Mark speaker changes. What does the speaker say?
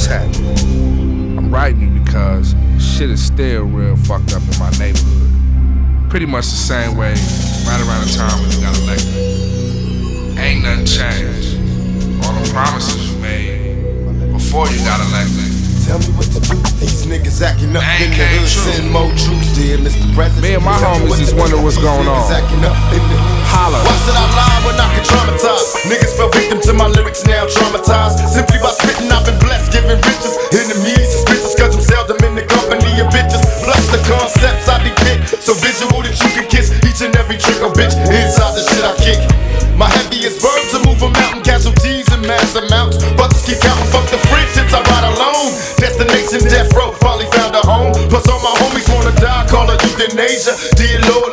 Speaker 1: what's happening? I'm writing you because shit is still real fucked up in my neighborhood. Pretty much the same way right around the time when you got elected. Ain't nothing changed. All the promises you made before you got elected.
Speaker 2: Tell me what to do. These niggas acting up in the hood. Send more troops, dear Mr. President.
Speaker 1: Me and my homies just wonder what's going on. Holla.
Speaker 2: Why should I lie when I can traumatize? Niggas fell victim to my lyrics, now traumatized. Simply by spitting, I've been blessed, giving riches. Enemies, suspicious, cause I'm seldom in the company of bitches. Plus the concepts I depict, so visual that you can kiss each and every trick or bitch inside the shit I kick. My heaviest verbs will move a mountain, casualties in mass amounts. Brothers keep counting, fuck the friendships, I ride alone. Destination death row, finally found a home. Plus all my homies wanna die, call it euthanasia. Dear Lord,